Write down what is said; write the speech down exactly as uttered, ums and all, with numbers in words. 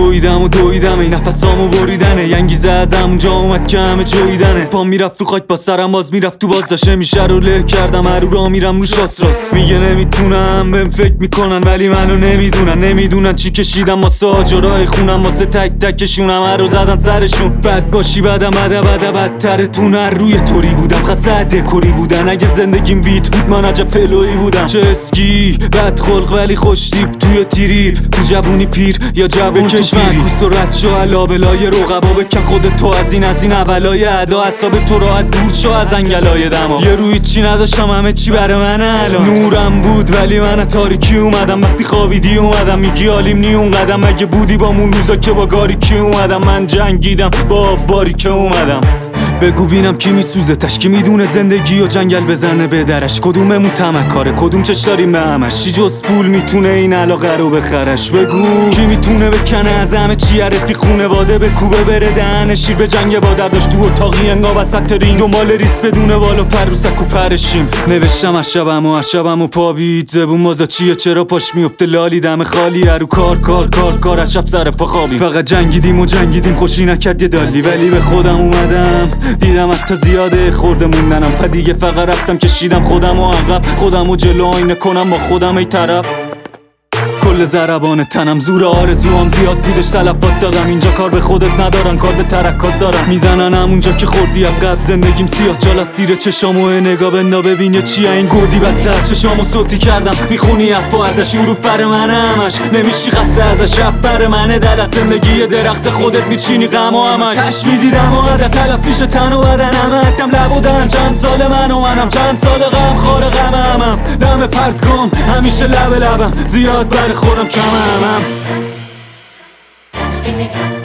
دویدم و دویدم این نفسامو بریدنه. ینگیزه از همونجا اومد که همه جویدنه. پا میرفت رو خاک با سرم باز میرفت تو باز داشته میشه رو له کردم هرو را میرم رو شاست راست. میگه نمیتونم بهم فکر میکنن ولی منو نمیدونن. نمیدونن چی کشیدم واسه آجرای خونم واسه تک تکشونم هر رو زدن سرشون. بد باشی بدم بده بده بدتره تون هر روی طوری بودم خسته دکوری بودن. اگه زندگیم بیت بود من عجب فلوی بودم. چه اسکی بد خلق ولی خوش تیپ توی تیریپ تو جوونی پیر یا جوون تو معکوس و رد شو علا بلای رقبا بکن خودت تو از این از این اولای ادا. حساب تو راحت دور شو از انگلای دما. یه روی چی نداشتم همه چی برای من الان نورم بود ولی من تاریکی اومدم. وقتی خوابیدی اومدم میگی عالیم نی اون قدم. اگه بودی با مون روزا که با گاری کی اومدم. من جنگیدم با باری که اومدم. بگو بینم کی میسوزه تش کی میدونه زندگی و جنگل بزنه به درش. کدوممون تمکاره کدوم چش داریم به همش. چی جز پول میتونه این علاقه رو بخرش. بگو کی میتونه بکنه از همه چی رفی خونواده بکوبه بره دهن شیر به جنگ با درداشت تو اتاقی انگا وسط رینگ دنبال ریس بدونه بالا پر رو سک و پرشیم. نوشتم از شبم و از شبم و پابید زبون مازا چیه چرا پاش میفته لالی دم خالی هرو کار کار کار کار از شب سر پا خوابی. فقط جنگیدیم و جنگیدیم خوشی نکرد یه دالی. ولی به خودم اومدم دیدم حتی زیاده خورده موندنم. تا دیگه فقط رفتم کشیدم خودم و عقب خودم و جلو آینه کنم با خودم ای طرف. کل ضربان تنم زور آرزوام زیاد بودش تلفات دادم. اینجا کار به خودت ندارن کار به ترکات دارن. میزنن همونجا که خوردی عقب. زندگیم سیاه چال از سیر چشامو نگاه بندا ببین یا چیه این گودی بدتر. چشامو صوتی کردم میخونی افا ازش رو فر من همش نمیشی خسته ازش شب بر منه. دل از زندگی درخت خودت میچینی غم و همش کش میدیدم و عدد تلفیش تن و بدنم. حدم لب و دهن چند سال من و منم چند سال غم خار غم همم. دم پرتگام همیشه لب لبم زیاد بر خودم کم همم.